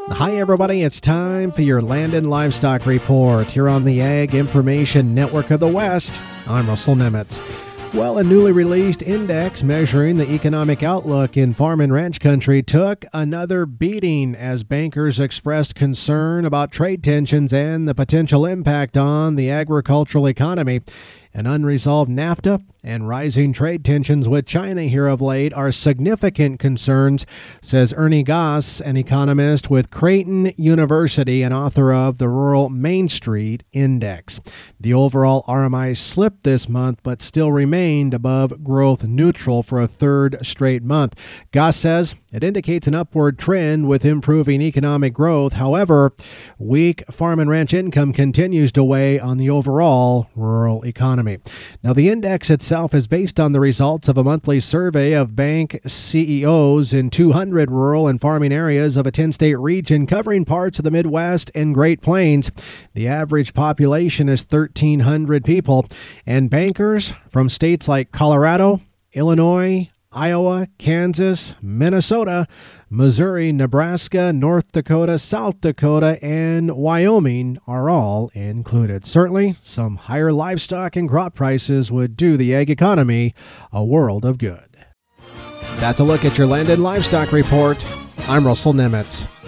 Hi, everybody. It's time for your Land and Livestock Report here on the Ag Information Network of the West. I'm Russell Nemitz. Well, a newly released index measuring the economic outlook in farm and ranch country took another beating as bankers expressed concern about trade tensions and the potential impact on the agricultural economy. An unresolved NAFTA and rising trade tensions with China here of late are significant concerns, says Ernie Goss, an economist with Creighton University and author of the Rural Main Street Index. The overall RMI slipped this month, but still remained above growth neutral for a third straight month. Goss says it indicates an upward trend with improving economic growth. However, weak farm and ranch income continues to weigh on the overall rural economy. Now, the index itself is based on the results of a monthly survey of bank CEOs in 200 rural and farming areas of a 10-state region covering parts of the Midwest and Great Plains. The average population is 1,300 people, and bankers from states like Colorado, Illinois, Iowa, Kansas, Minnesota, Missouri, Nebraska, North Dakota, South Dakota, and Wyoming are all included. Certainly, some higher livestock and crop prices would do the ag economy a world of good. That's a look at your Land and Livestock Report. I'm Russell Nemitz.